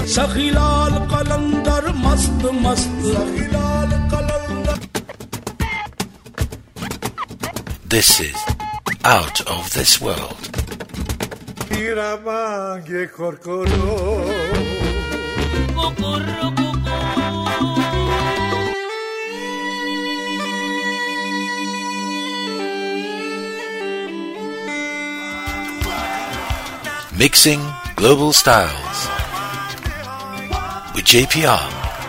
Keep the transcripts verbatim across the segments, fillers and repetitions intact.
सखीलाल कलंदर मस्त मस्त सखीलाल कलंदर. This is Out of This World. Iramangue korkoro. Kokorro koko. Mixing Global Styles with J P R.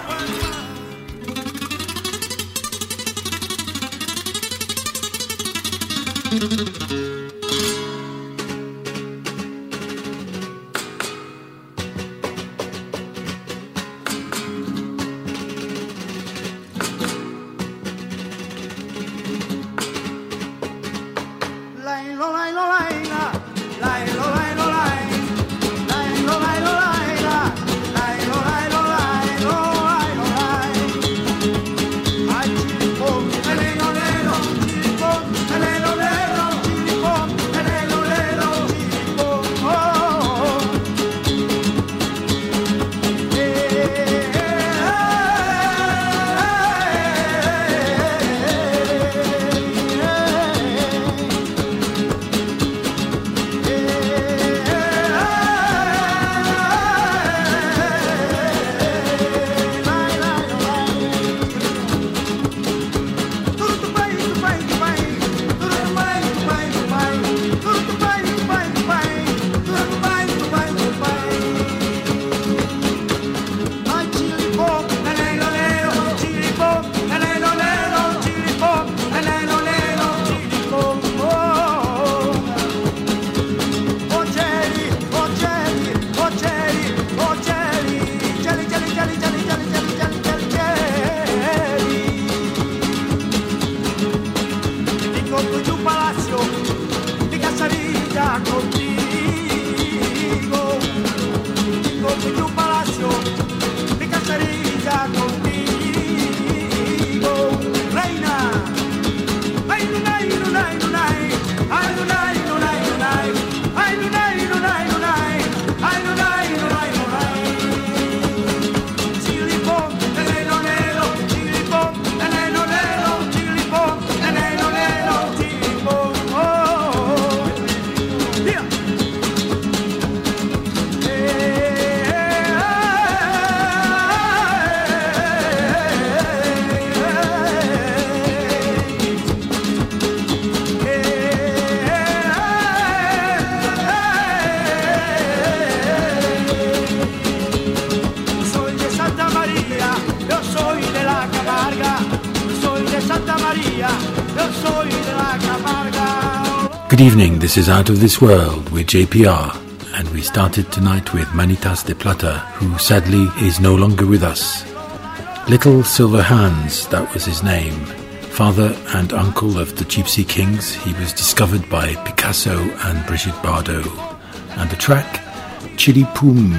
Good evening, this is Out of This World with J P R, and we started tonight with Manitas de Plata, who sadly is no longer with us. Little Silver Hands, that was his name. Father and uncle of the Gypsy Kings, he was discovered by Picasso and Brigitte Bardot. And the track, Chili Poum,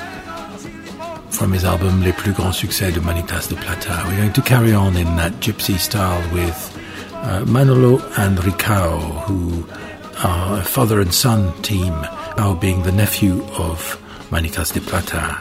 from his album Les Plus Grands Succès de Manitas de Plata. We're going to carry on in that gypsy style with uh, Manolo and Ricao, who are a father and son team, now being the nephew of Manitas de Plata,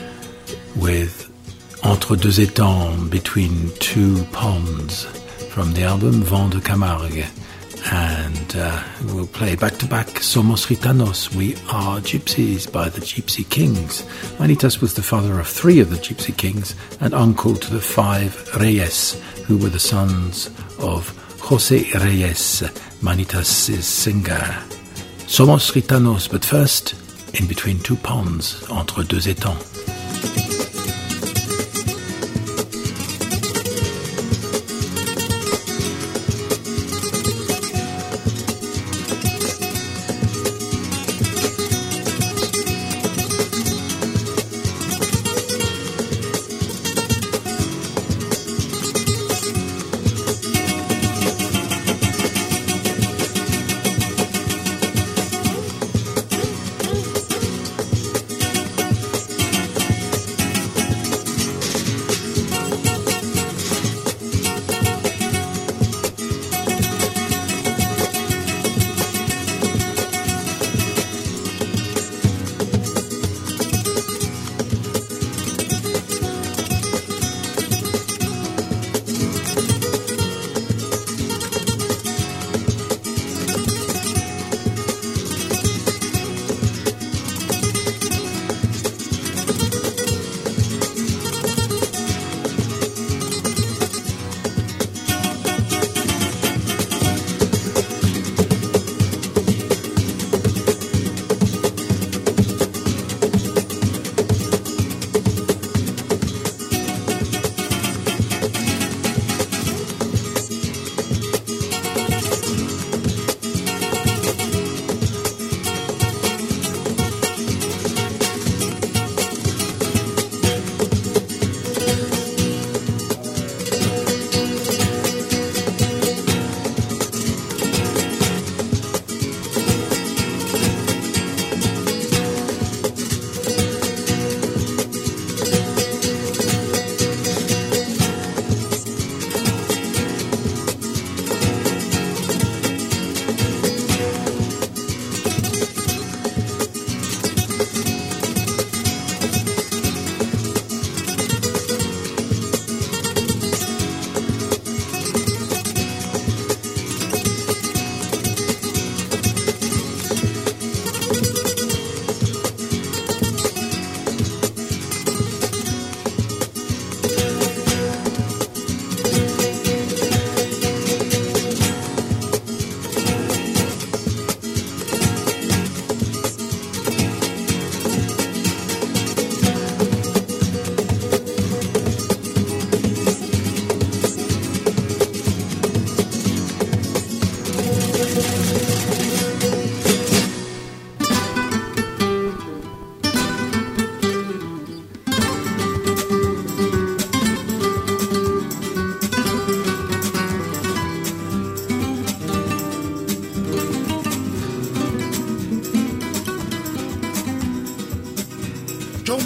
with Entre deux étangs, Between Two Ponds, from the album Vent de Camargue. And uh, we'll play back-to-back Somos Gitanos, We Are Gypsies by the Gypsy Kings. Manitas was the father of three of the Gypsy Kings and uncle to the five Reyes, who were the sons of José Reyes, Manitas' singer. Somos Gitanos, but first, In Between Two Ponds, Entre deux étangs.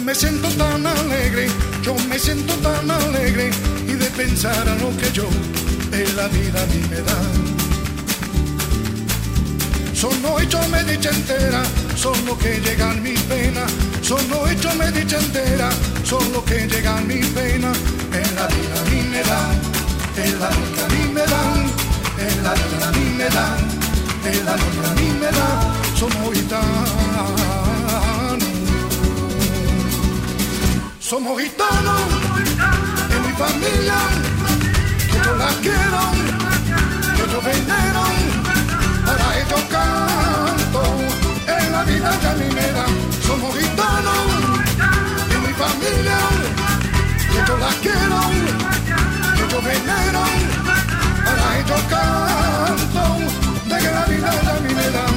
me siento tan alegre, yo me siento tan alegre, y de pensar a lo que yo en la vida a mí me da. Sono hecho me dicha entera, solo que llegan mis penas. Sono hecho me dicha entera, solo que llegan mis penas. En la vida a mí me dan, en la vida a mí me dan, en la vida a mí me dan, en la vida a mí me dan. Somos gitanos, somos gitanos, en mi familia, que yo la quiero, que yo venero. Para ellos canto, en la vida que a mí me dan. Somos gitanos, en mi familia, que yo la quiero, que yo venero. Para ellos canto, de que la vida que a mí me dan.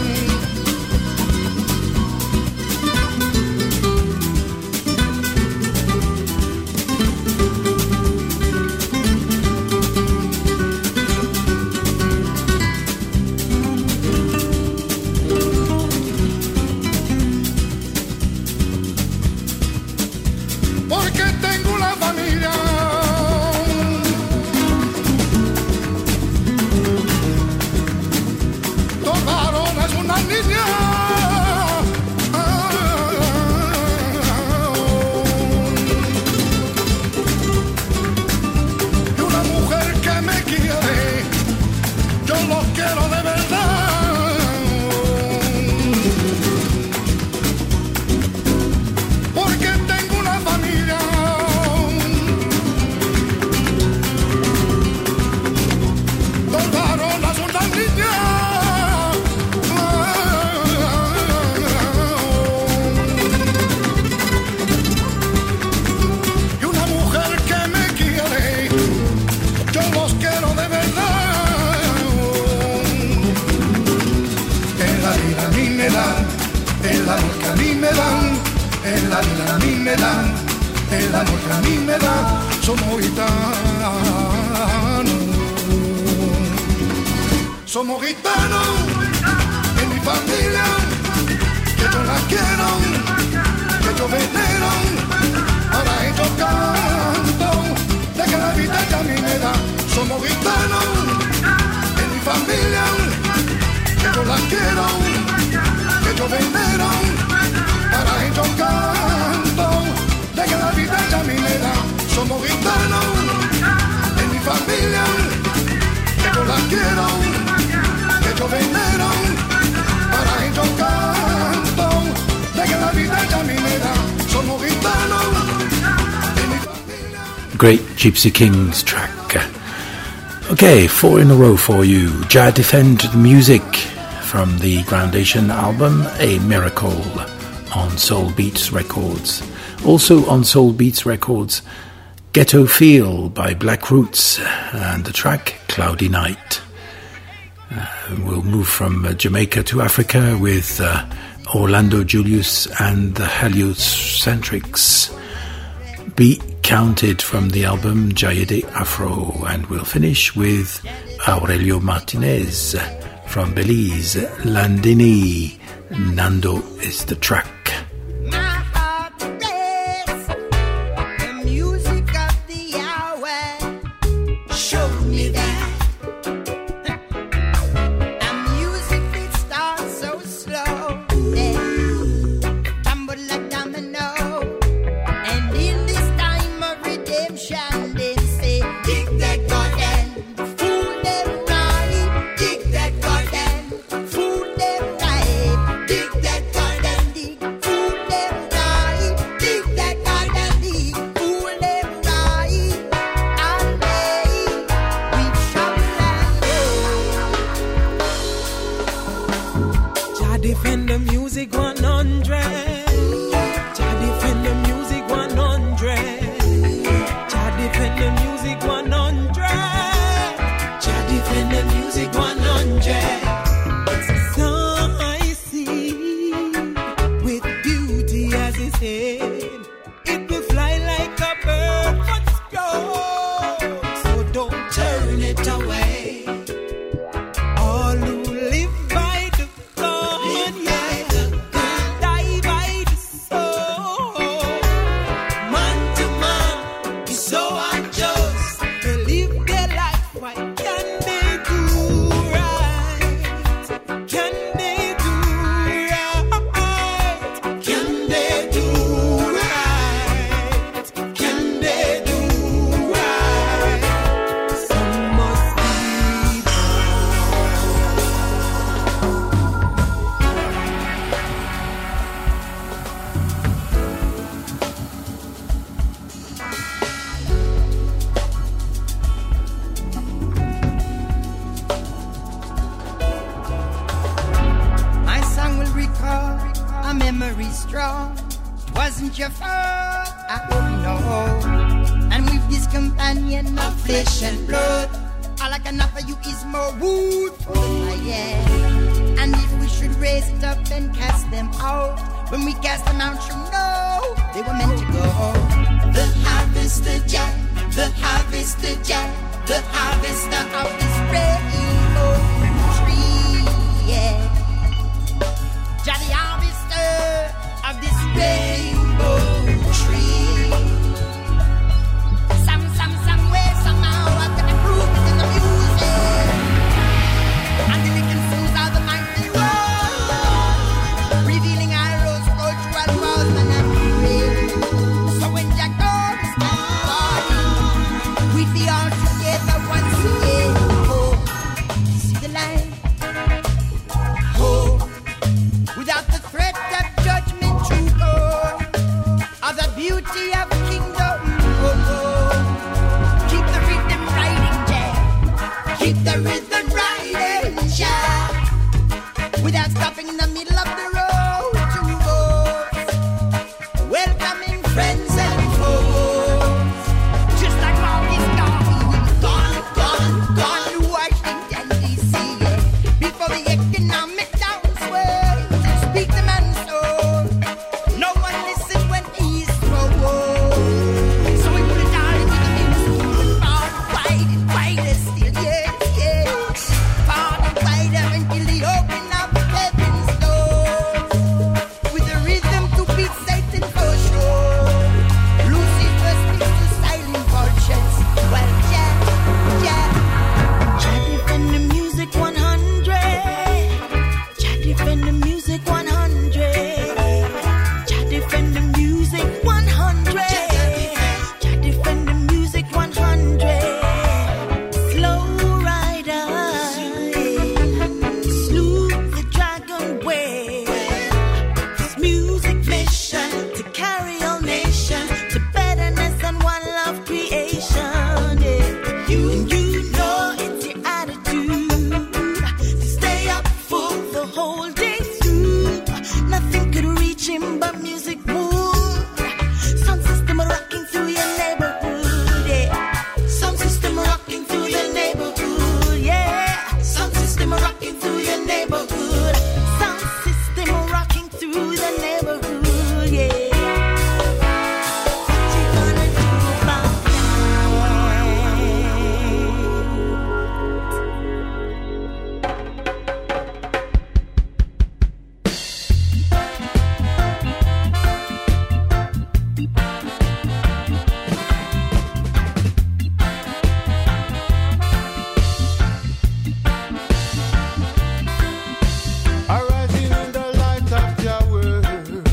Somos gitanos, en mi familia, que yo la quiero, que yo venero. Para ellos canto, de que la vida que a mí me da. Somos gitanos, en mi familia, que yo la quiero, que yo venero. Para ellos canto, de que la vida que a mí me da. Somos gitanos, en mi familia, que yo la quiero, que yo venero. Para ellos canto, de que la vida que a mí me da. Somos gitanos, en mi familia. Great Gypsy Kings track. Okay, four in a row for you. Jah Defend Music from the Groundation album, A Miracle, on Soul Beats Records. Also on Soul Beats Records, Ghetto Feel by Black Roots and the track Cloudy Night. Uh, we'll move from uh, Jamaica to Africa with uh, Orlando Julius and the Heliocentrics. Be Counted from the album Jayede Afro, and we'll finish with Aurelio Martinez from Belize, Landini. Nando is the track. Yeah. strong. Wasn't your fault, I hope you know. And with this companion of flesh and blood, all I can offer you is more wood for my head. And if we should raise it up and cast them out, when we cast them out, you know they were meant to go. The harvester Jack, the harvester Jack, the harvester of this rainbow tree, yeah. Jack the harvester of this rainbow tree. Some, some, somewhere, somehow, I've got to prove it in the music. And the wicked fools are the mighty world, revealing our rose cultural laws and every. So when Jack comes and party, we'd be all together once again. Oh, see the light. Oh, without the threat of judgment to go, of the beauty of kingdom. Oh, oh. Keep the rhythm riding, Jack. Keep the rhythm riding, Jack. Without stopping in the middle of the road to us, welcoming friends and foes. Just like Marcus Garvey, we've gone, gone, gone to Washington, D C, yeah. Before the economic downswell, speak the man's soul. No one listens when he's slow. So we put it all into the music. Far and wide and wider still, yes, yes. Far and wider until the open of heaven's doors. With the rhythm to beat Satan for sure. Lucifer speaks to silent vultures. Well, Jack, Jack, Jack defend the music one hundred. Jack defend the music one hundred. Jack defend the music one hundred. Jack defend the music one hundred. Slow rider, slew the dragon way. This music mission to carry all nations to betterness and one love creation. Yeah. You and you know it's your attitude to stay up full the whole day through. Nothing could reach him but music would. Sound system rocking through your neighborhood, yeah. Sound system rocking through the neighborhood, yeah. Sound system rocking through your neighborhood. Sound system rocking through the neighborhood, yeah. What you gonna do about that? Arising in the light of your word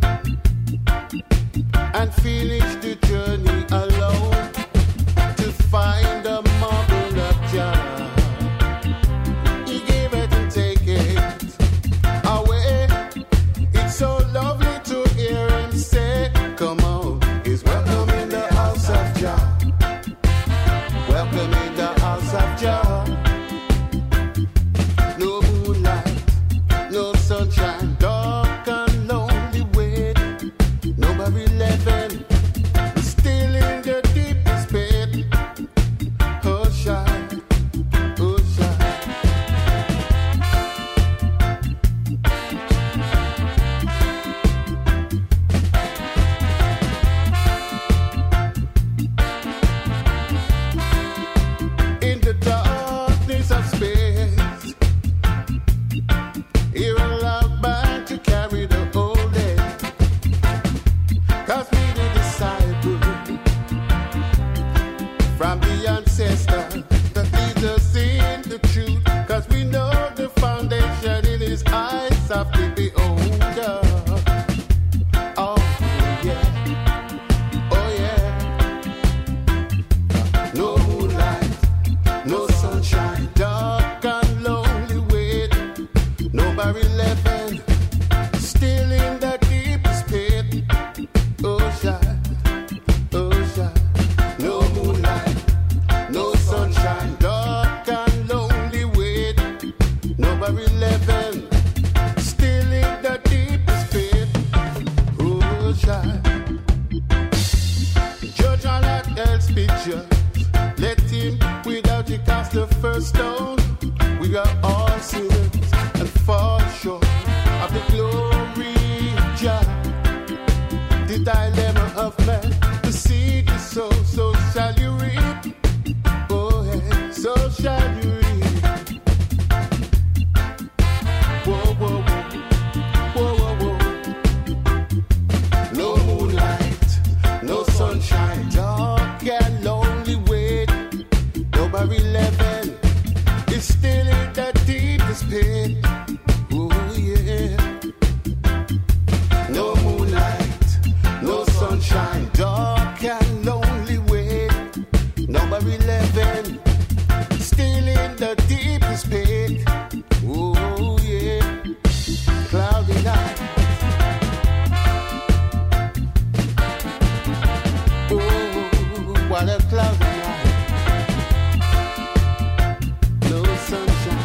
and finish the journey alone to find a marble of Jah. He gave it and take it away. It's so lovely to hear him say, come on, he's welcome in the house of Jah. Welcome in the house of Jah. No moonlight, no sunshine, dark and lonely wait. Number eleven, still in the deepest pit. Oh, shine, oh, shine. In the darkness of space, you're allowed back to carry the whole day. Cause we the disciple from the ancestor that leads us in the truth. Cause we know the foundation in his eyes of the beholder. Oh yeah, oh yeah. No moonlight, no sunshine, dark and lonely wait. Number eleven, still in the deepest pit. Oh, shine, oh, shine. No moonlight, no sunshine, dark and lonely wait. Number eleven, still in the deepest pit. the first stone, we are all sinners and fall short of the glory of Jah. The dilemma of man, the seed is sow, so shall you reap. Oh, hey, so shall you reap. Whoa, whoa, whoa, whoa, whoa, whoa. No moonlight, no sunshine, dark and lonely wait. Number eleven is still in the deepest pit. Oh, yeah. No moonlight, no sunshine, dark and lonely way. Number eleven, still in the deepest pit. Oh yeah, cloudy night. Oh, what a cloudy night. No sunshine.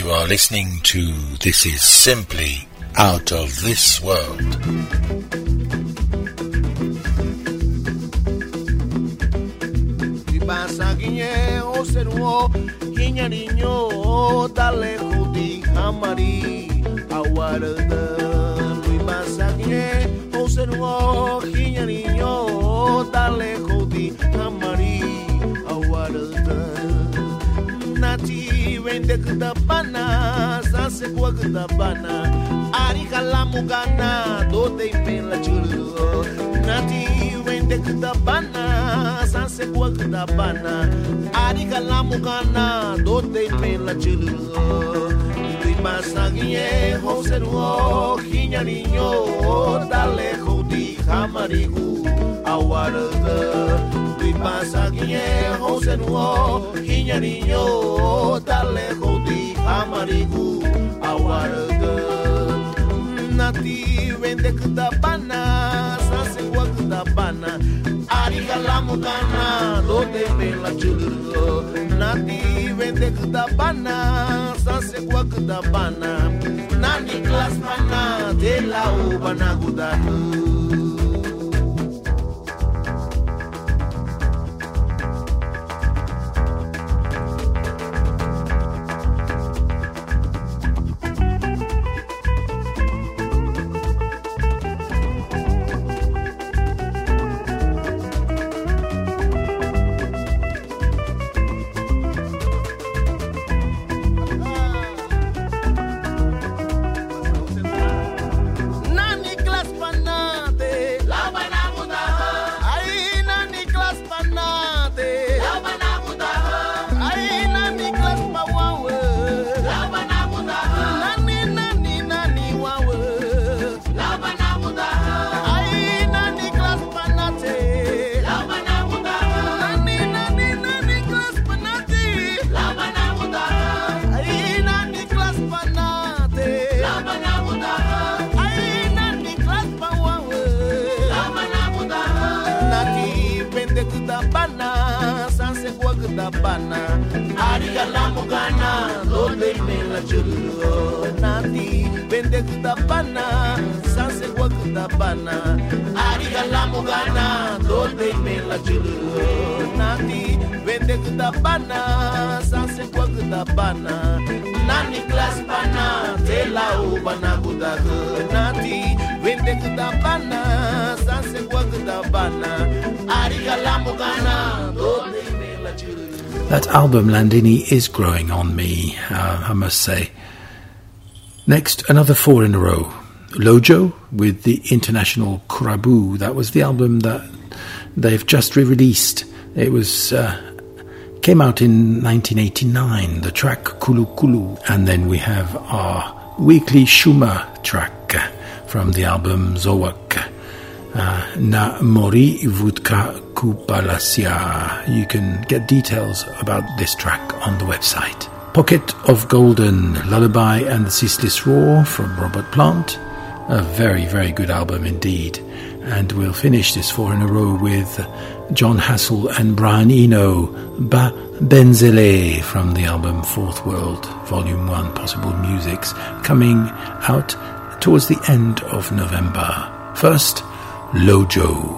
You are listening to This Is Simply Out of This World. Nati wende kudabana, sanse kwa kudabana, ari kalamu gana, dote impela chulu. Nati wende kudabana, sanse kwa kudabana, ari kalamu gana, dote impela chulu. Lui masagie hoseruo, hinya niño, dale jodi hamarigu, awarada. Pasagie hosenuo hinya niño dale jodi amarigu awarga nati wende kudabana sase kwa kudabana ari kalamu kana lote bela chulu nati wende kudabana sase kwa kudabana nani klas mana de la ubana gudanu. Bana ariga la mugana dole me la chulu nati vende kudabana sanse kwa kudabana ariga la mugana dole me la chulu nati vende kudabana sanse kwa kudabana nani class bana de la ubana kudaga nati vende kudabana sanse kwa kudabana ariga la mugana dole me la chulu. That album, Landini, is growing on me, uh, I must say. Next, another four in a row. Lojo with the international Kurabu. That was the album that they've just re-released. It was uh, came out in nineteen eighty-nine, the track Kulu Kulu. And then we have our weekly Shuma track from the album Zowak. Uh, Na Mori Vudka Kupalasia. You can get details about this track on the website. Pocket of Golden, Lullaby and the Ceaseless Roar from Robert Plant. A very, very good album indeed. And we'll finish this four in a row with John Hassell and Brian Eno, Ba Benzele from the album Fourth World, Volume one, Possible Musics, coming out towards the end of November. First, Lojo.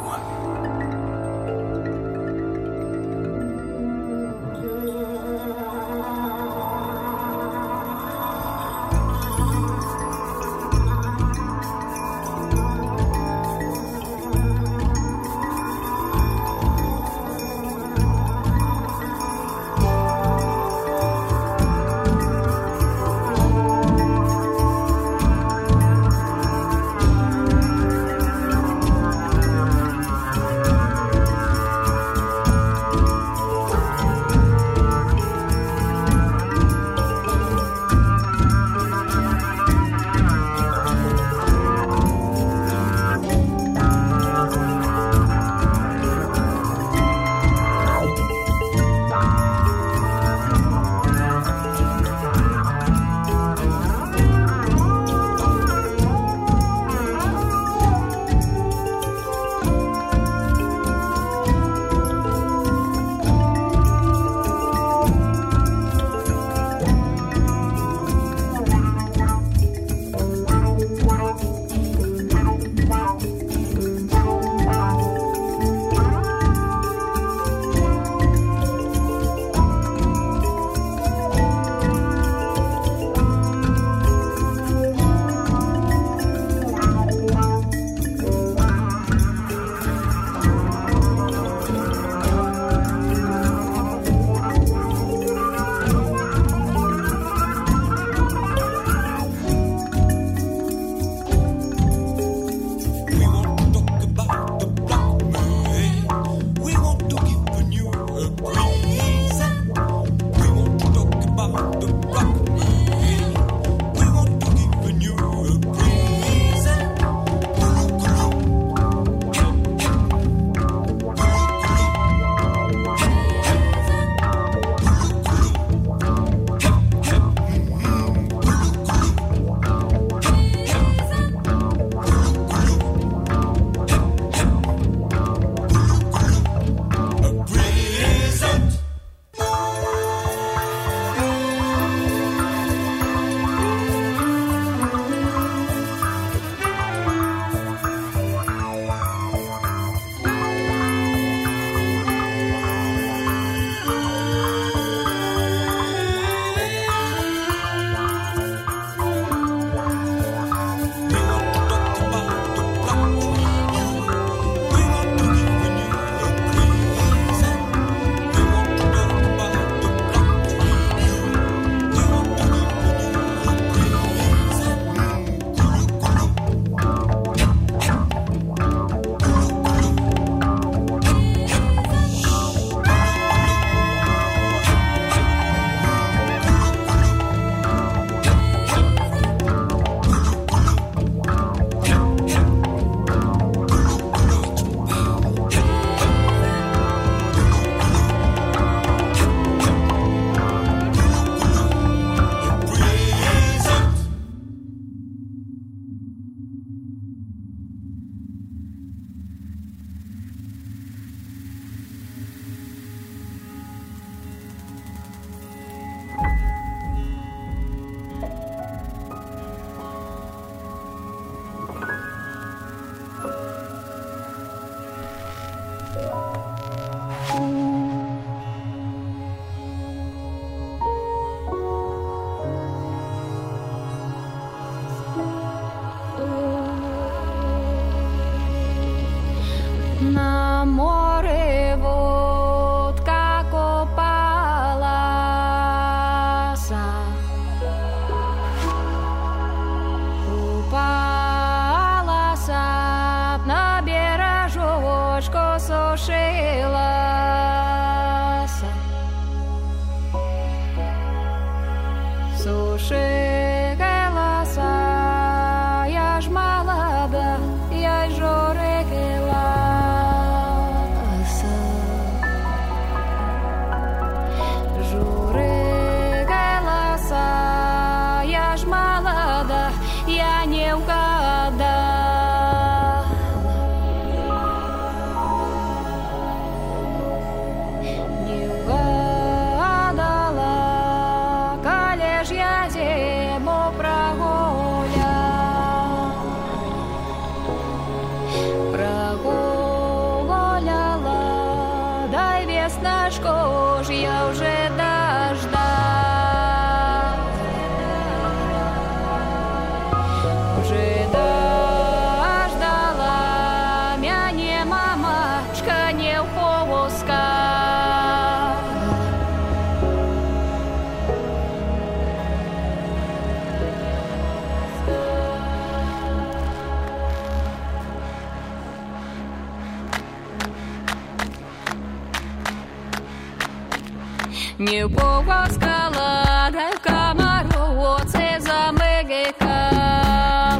Nie połaskala, galka maroło, ce zamykala.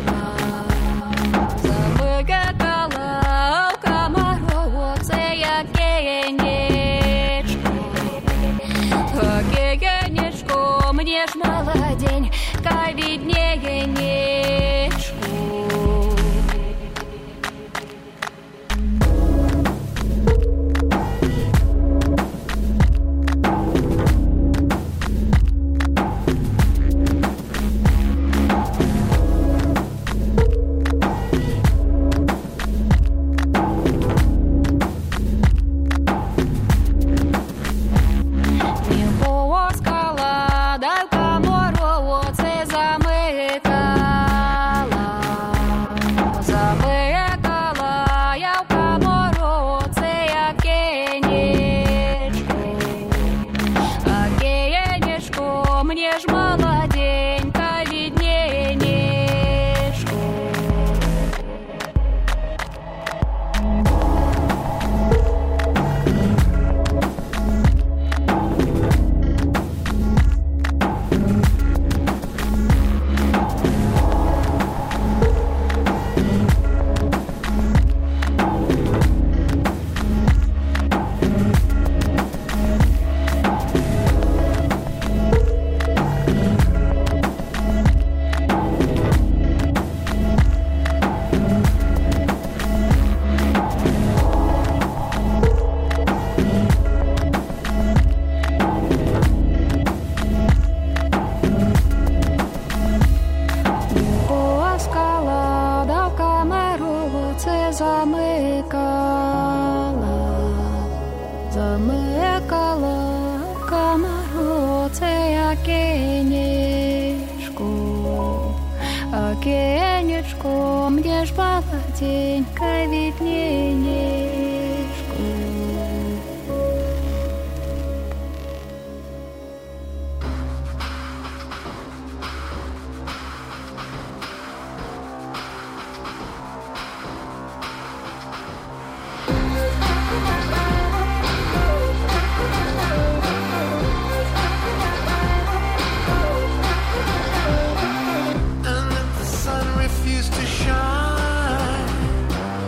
Zamykala, maroło, ce jakienieczko. Jakienieczko, mnież mala dzień, kaj widnieje nieczko. And if the sun refused to shine,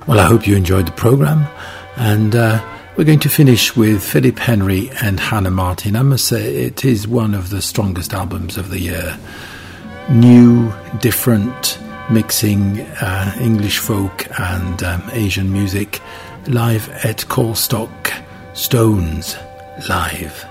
Well, I hope you enjoyed the program, and uh, we're going to finish with Philip Henry and Hannah Martin. I must say it is one of the strongest albums of the year. New, different, mixing uh, English folk and um, Asian music live at Callstock Stones Live.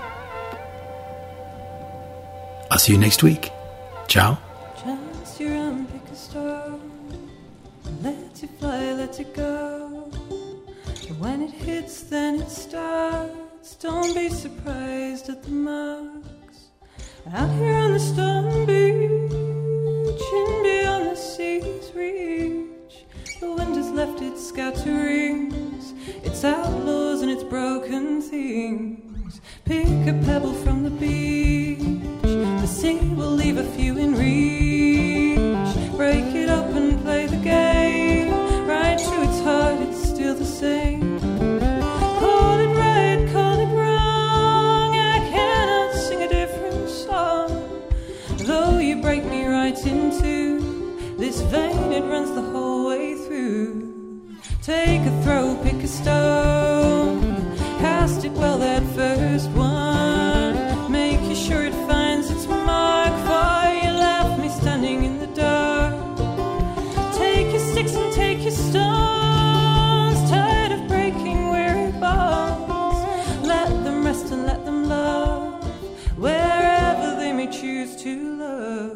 I'll see you next week. Ciao. Chance your arm, pick a star. Let it fly, let it go. And when it hits, then it starts. Don't be surprised at the marks. Out here on the stone beach and beyond the sea's reach, the wind has left its scatterings, its outlaws and its broken things. Pick a pebble from the beach, the sea will leave a few in reach. Break it up and play the game, right to its heart, it's still the same. Call it right, call it wrong, I cannot sing a different song. Though you break me right in two, this vein it runs the whole way through. Take a throw, pick a stone, cast it well that first one. Make you sure it finds its mark, for you left me standing in the dark. Take your sticks and take your stones, tired of breaking weary bones. Let them rest and let them love, wherever they may choose to love.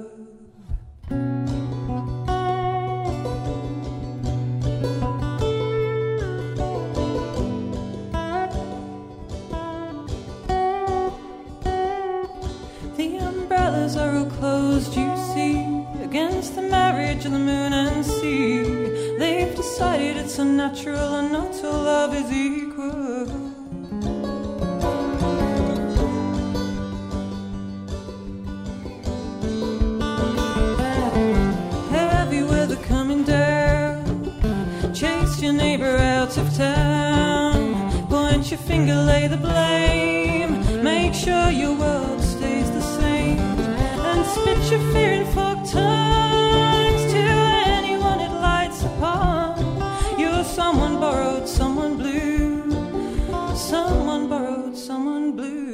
Are all closed, you see, against the marriage of the moon and sea. They've decided it's unnatural and not all love is equal. Heavy weather coming down, chase your neighbor out of town. Point your finger, lay the blame, make sure your world stays the same. Spit your fear in forked tongues to anyone it lights upon. You're someone borrowed, someone blue, someone borrowed, someone blue.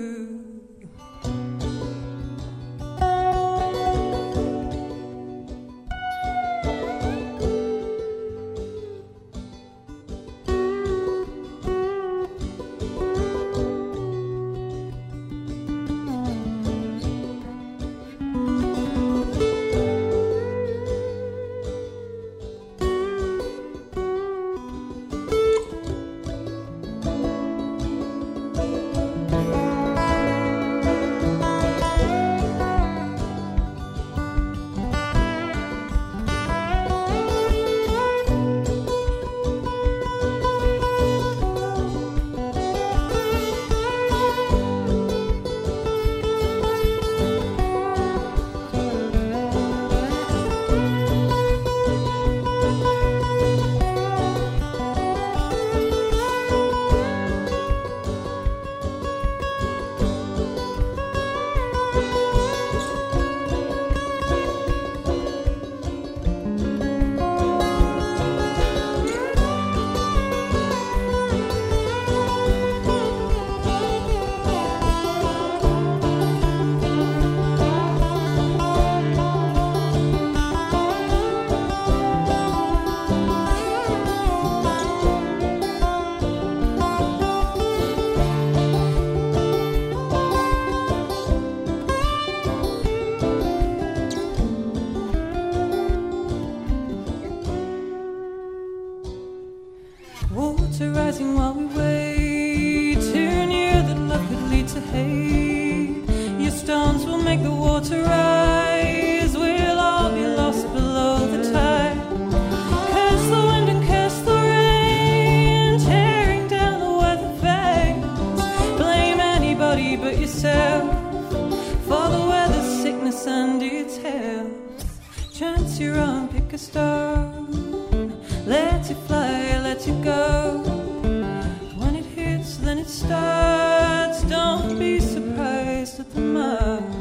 Water rising while we wait, too near that love could lead to hate. Your stones will make the water rise, we'll all be lost below the tide. Curse the wind and curse the rain, tearing down the weather vanes. Blame anybody but yourself for the weather's sickness and its health. Chance your own, pick a star, let it fly, let it go. When it hits, then it starts. Don't be surprised at the marks.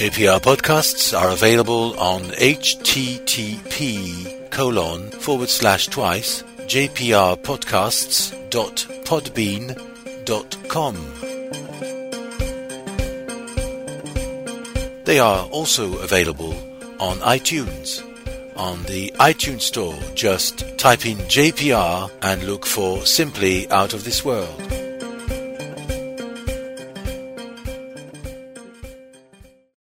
J P R podcasts are available on http colon forward slash twice jprpodcasts dot podbean dot com. They are also available on iTunes. On the iTunes store, just type in J P R and look for Simply Out of This World.